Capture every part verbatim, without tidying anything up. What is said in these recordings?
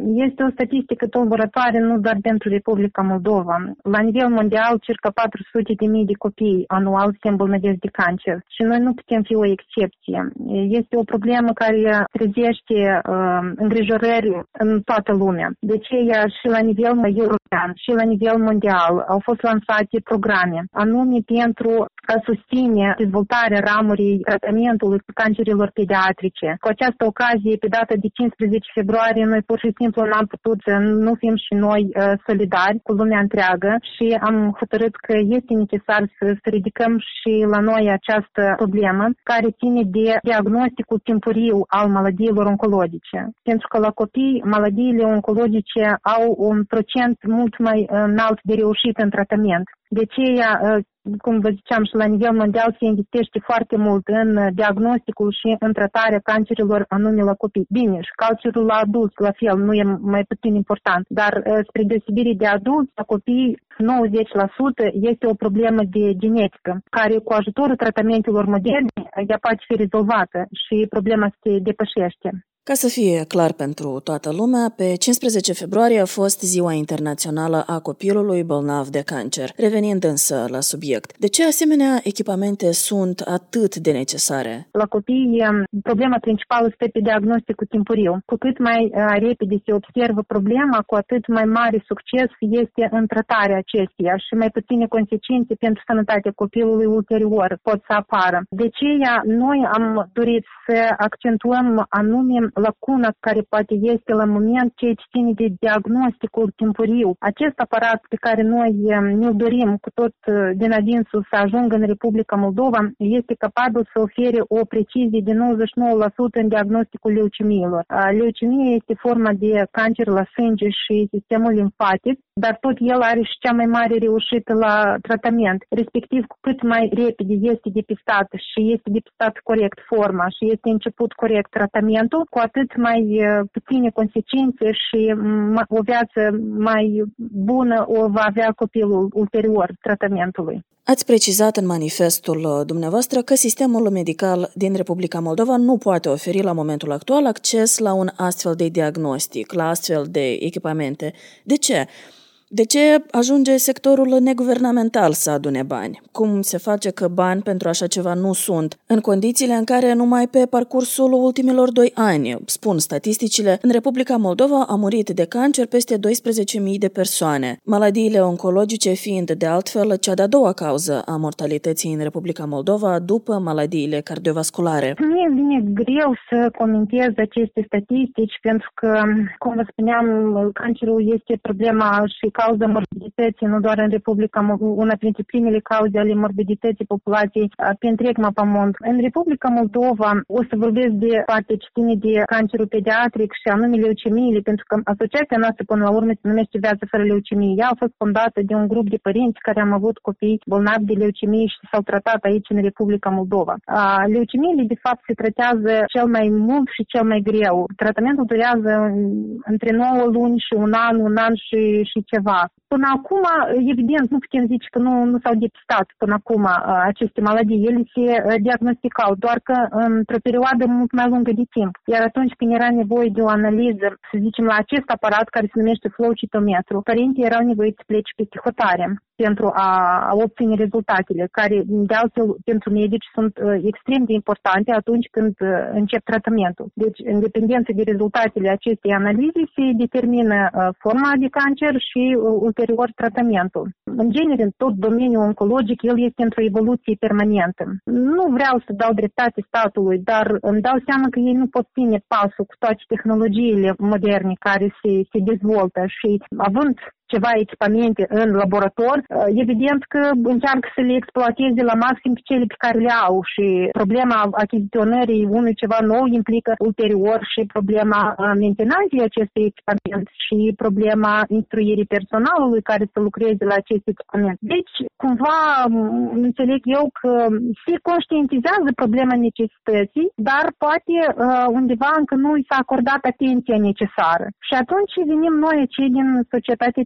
este o statistică tulburătoare nu doar pentru Republica Moldova. La nivel mondial, circa patru sute de mii de copii anual se îmbolnăvesc de cancer și noi nu putem fi o excepție. Este o problemă care trezește uh, îngrijorări în toată lumea. De aceea și la nivel european și la nivel mondial au fost lansate programe anume pentru a susține dezvoltarea ramurii tratamentului cancerelor pediatrice. Cu această ocazie, pe data de cincisprezece februarie, noi pur și simplu n-am putut să nu fim și noi uh, solidari cu lumea întreagă și am hotărât că este necesar să, să ridicăm și la noi această problemă care ține de diagnosticul timpuriu al maladiilor oncologice. Pentru că la copii, maladiile oncologice au un procent mult mai înalt de reușit în tratament. De aceea, cum vă ziceam, și la nivel mondial se investește foarte mult în diagnosticul și în tratarea cancerelor anume la copii. Bine, și cancerul la adulți, la fel, nu e mai puțin important. Dar, spre deosebire de adulți, la copii, nouăzeci la sută este o problemă de genetică, care cu ajutorul tratamentelor moderne, ea poate fi rezolvată și problema se depășește. Ca să fie clar pentru toată lumea, pe cincisprezece februarie a fost Ziua Internațională a Copilului Bolnav de Cancer. Revenind însă la subiect, de ce asemenea echipamente sunt atât de necesare? La copii, problema principală stă pe diagnosticul timpuriu. Cu cât mai repede se observă problema, cu atât mai mare succes este în tratarea acesteia și mai puține consecințe pentru sănătatea copilului ulterior pot să apară. De aceea, noi am dorit să accentuăm anume lacuna care poate este la moment ce ține de diagnosticul timpuriu. Acest aparat pe care noi ne-l dorim cu tot din adinsul să ajungă în Republica Moldova este capabil să ofere o precizie de nouăzeci și nouă la sută în diagnosticul leucemiilor. Leucemia este forma de cancer la sânge și sistemul limfatic, dar tot el are și cea mai mare reușită la tratament. Respectiv, cu cât mai repede este depistat și este depistat corect forma și este început corect tratamentul, cu atât mai puține consecințe și o viață mai bună o va avea copilul ulterior tratamentului. Ați precizat în manifestul dumneavoastră că sistemul medical din Republica Moldova nu poate oferi la momentul actual acces la un astfel de diagnostic, la astfel de echipamente. De ce? De ce ajunge sectorul neguvernamental să adune bani? Cum se face că bani pentru așa ceva nu sunt, în condițiile în care numai pe parcursul ultimilor doi ani, spun statisticile, în Republica Moldova a murit de cancer peste doisprezece mii de persoane, maladiile oncologice fiind de altfel cea de-a doua cauză a mortalității în Republica Moldova după maladiile cardiovasculare. Mie vine greu să comentez aceste statistici pentru că, cum vă spuneam, cancerul este problema și cauza morbidității, nu doar în Republica Moldova, una dintre primele cauze ale morbidității populației pe întreg mapamond. În Republica Moldova o să vorbesc de parte ce ține de cancerul pediatric și anume leucemiile, pentru că asociația noastră până la urmă se numește Viață fără leucemie. Ea a fost fondată de un grup de părinți care am avut copii bolnavi de leucemie și s-au tratat aici în Republica Moldova. Leucemiile de fapt se tratează cel mai mult și cel mai greu. Tratamentul durează între nouă luni și un an, un an și, și ceva. Până acum, evident, nu putem zice că nu, nu s-au depistat până acum aceste maladii. Ele se diagnosticau, doar că într-o perioadă mult mai lungă de timp. Iar atunci când era nevoie de o analiză, să zicem, la acest aparat care se numește flow cytometru, părinții erau nevoiți să plece peste hotare pentru a, a obține rezultatele, care, de altfel, pentru medici sunt uh, extrem de importante atunci când uh, încep tratamentul. Deci, în dependență de rezultatele acestei analize, se determină uh, forma de cancer și uh, ulterior tratamentul. În genere, în tot domeniul oncologic, el este într-o evoluție permanentă. Nu vreau să dau dreptate statului, dar îmi dau seama că ei nu pot ține pasul cu toate tehnologiile moderne care se, se dezvoltă și, având ceva echipamente în laborator, evident că încearcă să le exploateze la maxim pe cele pe care le au și problema achiziționării unui ceva nou implică ulterior și problema mentenanței acestui echipament și problema instruirii personalului care să lucreze la acest echipament. Deci, cumva, înțeleg eu că se conștientizează problema necesității, dar poate undeva încă nu i s-a acordat atenția necesară. Și atunci venim noi, cei din societate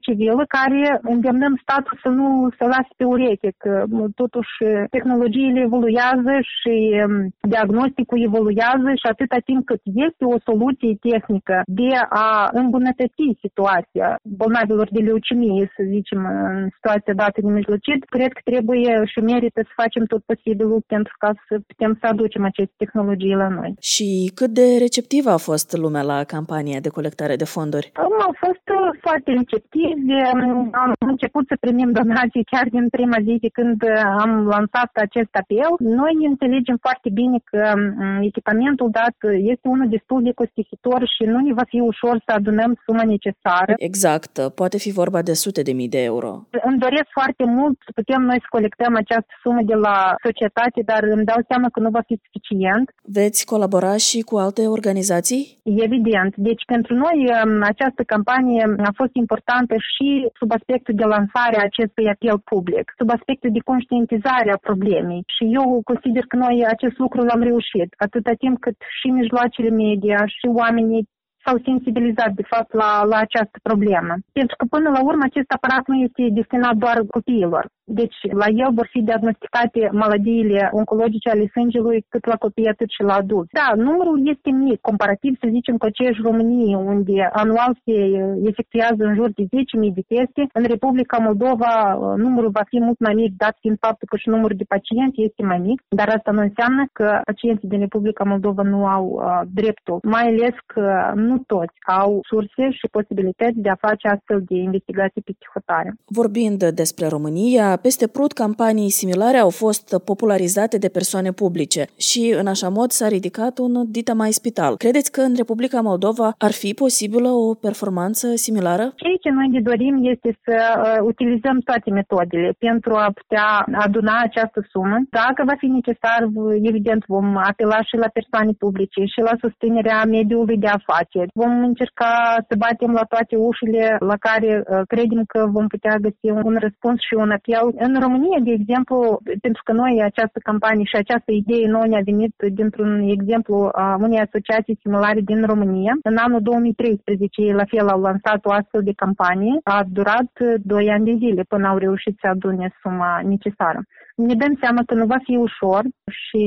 civilă care îndemnăm statul să nu se lase pe ureche, că totuși tehnologiile evoluează și diagnosticul evoluează și atâta timp cât este o soluție tehnică de a îmbunătăți situația bolnavilor de leucemie, să zicem, în situația dată de mijlocit, cred că trebuie și merită să facem tot posibilul pentru ca să putem să aducem aceste tehnologii la noi. Și cât de receptivă a fost lumea la campania de colectare de fonduri? Au fost foarte receptivi. Am început să primim donații chiar din prima zi de când am lansat acest apel. Noi înțelegem foarte bine că echipamentul dat este unul destul de costisitor și nu ne va fi ușor să adunăm suma necesară. Exact. Poate fi vorba de sute de mii de euro. Îmi doresc foarte mult să putem noi să colectăm această sumă de la societate, dar îmi dau seama că nu va fi suficient. Veți colabora și cu alte organizații? Evident. Deci pentru noi această campanie a fost importantă și sub aspectul de lansare a acestui apel public, sub aspectul de conștientizare a problemei. Și eu consider că noi acest lucru l-am reușit, atâta timp cât și mijloacele media și oamenii s-au sensibilizat, de fapt, la, la această problemă. Pentru că, până la urmă, acest aparat nu este destinat doar copiilor. Deci, la el vor fi diagnosticate maladiile oncologice ale sângelui cât la copii, atât și la adulți. Da, numărul este mic, comparativ, să zicem, cu aceeași Românie, unde anual se efectuează în jur de zece mii de teste. În Republica Moldova, numărul va fi mult mai mic, dat fiind faptul că și numărul de pacienți este mai mic, dar asta nu înseamnă că pacienții din Republica Moldova nu au uh, dreptul, mai ales că nu toți au surse și posibilități de a face astfel de investigații pe psihotare. Vorbind despre România, peste Prut, campanii similare au fost popularizate de persoane publice și în așa mod s-a ridicat un dita mai spital. Credeți că în Republica Moldova ar fi posibilă o performanță similară? Ceea ce noi ne dorim este să uh, utilizăm toate metodele pentru a putea aduna această sumă. Dacă va fi necesar, evident vom apela și la persoane publice și la susținerea mediului de afaceri. Vom încerca să batem la toate ușile la care uh, credem că vom putea găsi un răspuns și un apel. În România, de exemplu, pentru că noi această campanie și această idee nouă ne-a venit dintr-un exemplu a unei asociații similare din România. În anul două mii treisprezece, la fel, au lansat o astfel de campanie. A durat doi ani de zile până au reușit să adune suma necesară. Ne dăm seama că nu va fi ușor și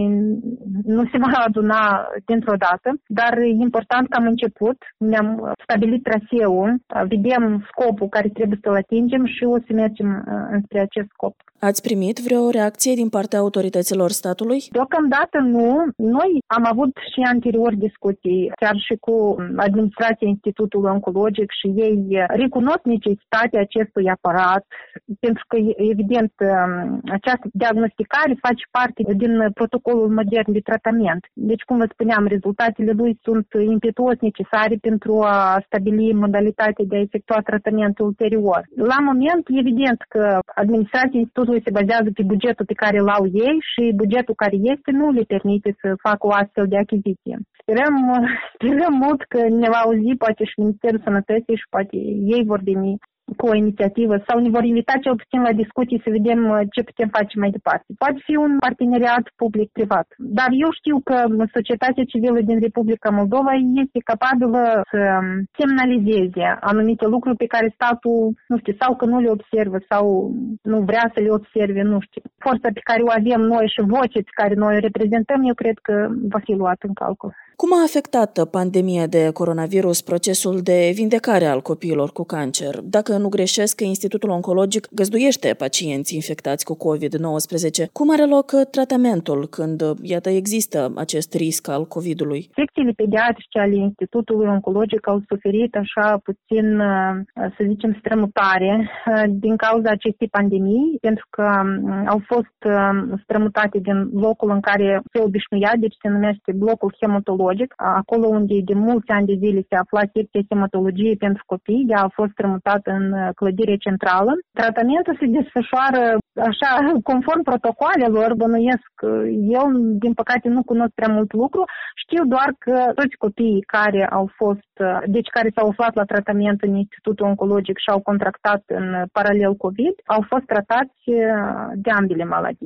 nu se va aduna dintr-o dată, dar e important că am început, ne-am stabilit traseul, vedem scopul care trebuie să-l atingem și o să mergem înspre acest scop. Ați primit vreo reacție din partea autorităților statului? Deocamdată nu. Noi am avut și anterior discuții, chiar și cu administrația Institutului Oncologic și ei recunosc necesitatea acestui aparat, pentru că, evident, această diagnosticare face parte din protocolul modern de tratament. Deci, cum vă spuneam, rezultatele lui sunt impetuos necesare pentru a stabili modalitatea de a efectua tratamentul ulterior. La moment, evident că administrația Institutului se bazează pe bugetul pe care îl au ei și bugetul care este nu le permite să facă o astfel de achiziție. Sperăm, sperăm mult că ne va auzi poate și Ministerul Sănătății și poate ei vor veni cu o inițiativă sau ne vor invita cel puțin la discuții să vedem ce putem face mai departe. Poate fi un parteneriat public-privat. Dar eu știu că societatea civilă din Republica Moldova este capabilă să semnalizeze anumite lucruri pe care statul, nu știu, sau că nu le observă sau nu vrea să le observe, nu știu. Forța pe care o avem noi și voce pe care noi o reprezentăm, eu cred că va fi luată în calcul. Cum a afectat pandemia de coronavirus procesul de vindecare al copiilor cu cancer? Dacă nu greșesc, Institutul Oncologic găzduiește pacienți infectați cu covid nouăsprezece. Cum are loc tratamentul când, iată, există acest risc al covidului? Secțiile pediatrice ale Institutului Oncologic au suferit așa puțin, să zicem, strămutare din cauza acestei pandemii, pentru că au fost strămutate din locul în care se obișnuia, deci se numește blocul hematologic, acolo unde de mulți ani de zile se afla secția hematologiei pentru copii, ea a fost strămutată în clădire centrală. Tratamentul se desfășoară așa, conform protocoalelor, bănuiesc. Eu, din păcate, nu cunosc prea mult lucru. Știu doar că toți copiii care au fost, deci care s-au aflat la tratament în Institutul Oncologic și au contractat în paralel COVID, au fost tratați de ambele maladii.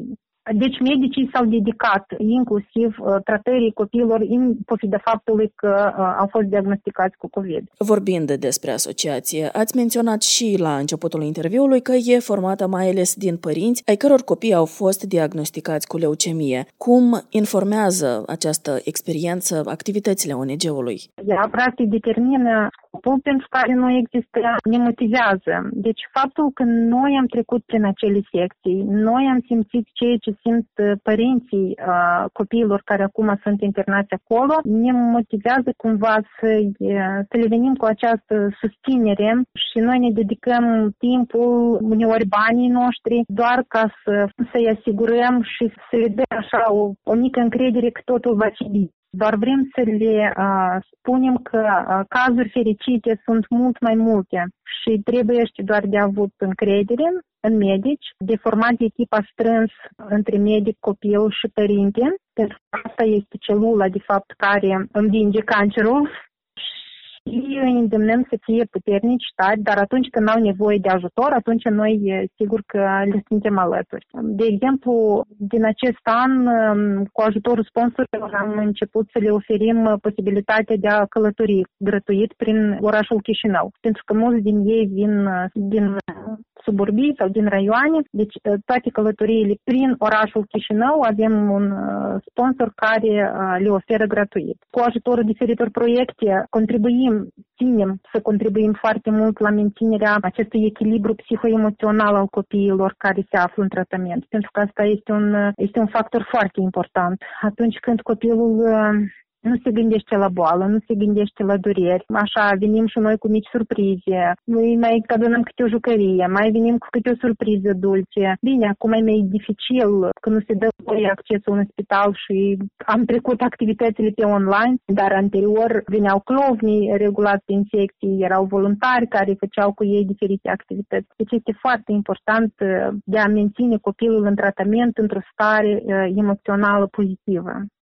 Deci medicii s-au dedicat inclusiv tratării copiilor în pofida faptului că au fost diagnosticați cu COVID. Vorbind despre asociație, ați menționat și la începutul interviului că e formată mai ales din părinți ai căror copii au fost diagnosticați cu leucemie. Cum informează această experiență activitățile O N G-ului? Ea practic determină scopul pentru care noi există, ne motivează. Deci faptul că noi am trecut prin acele secții, noi am simțit ceea ce simt părinții uh, copiilor care acum sunt internați acolo, ne motivează cumva să, să le venim cu această susținere și noi ne dedicăm timpul, uneori banii noștri, doar ca să, să-i asigurăm și să le dăm așa o, o mică încredere că totul va fi bine. Doar vrem să le uh, spunem că uh, cazuri fericite sunt mult mai multe și trebuie și doar de avut încredere în medici, de format de echipa strâns între medic, copil și părinte, pentru că asta este celula, de fapt, care învinge cancerul. Și îi îndemnăm să fie puternici, tari, dar atunci când au nevoie de ajutor, atunci noi sigur că le suntem alături. De exemplu, din acest an, cu ajutorul sponsorilor, am început să le oferim posibilitatea de a călători gratuit prin orașul Chișinău, pentru că mulți din ei vin din suburbii sau din raioane, deci toate călătoriile prin orașul Chișinău avem un sponsor care le oferă gratuit. Cu ajutorul diferitor proiecte contribuim ținem să contribuim foarte mult la menținerea acestui echilibru psihoemoțional al copiilor care se află în tratament, pentru că asta este un, este un factor foarte important. Atunci când copilul nu se gândește la boală, nu se gândește la dureri. Așa, venim și noi cu mici surprize, noi mai cadonăm câte o jucărie, mai venim cu câte o surpriză dulce. Bine, acum e mai dificil că nu se dă voie accesul în spital și am trecut activitățile pe online, dar anterior veneau clovni regulați pe infecții, erau voluntari care făceau cu ei diferite activități. Deci este foarte important de a menține copilul în tratament într-o stare emoțională pozitivă.